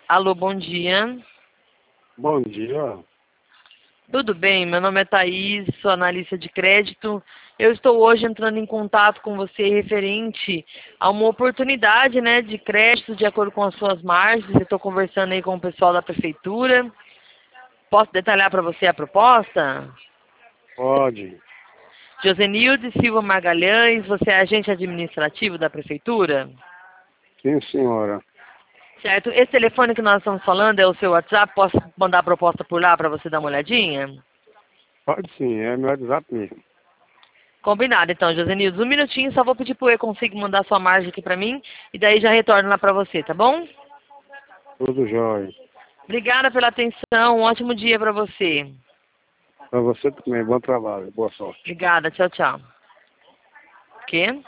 Alô, bom dia. Bom dia. Tudo bem? Meu nome é Thaís, sou analista de crédito. Eu estou hoje entrando em contato com você referente a uma oportunidade, né, de crédito de acordo com as suas margens. Eu estou conversando aí com o pessoal da prefeitura. Posso detalhar para você a proposta? Pode. Josenilde Silva Magalhães, você é agente administrativo da prefeitura? Sim, senhora. Certo. Esse telefone que nós estamos falando é o seu WhatsApp? Posso mandar a proposta por lá para você dar uma olhadinha? Pode sim, é meu WhatsApp mesmo. Combinado, então, Josenildo. Um minutinho, só vou pedir pro E-Consigo mandar sua margem aqui pra mim, e daí já retorno lá pra você, tá bom? Tudo jóia. Obrigada pela atenção, um ótimo dia pra você. Para você também, bom trabalho, boa sorte. Obrigada, tchau, tchau. Quê?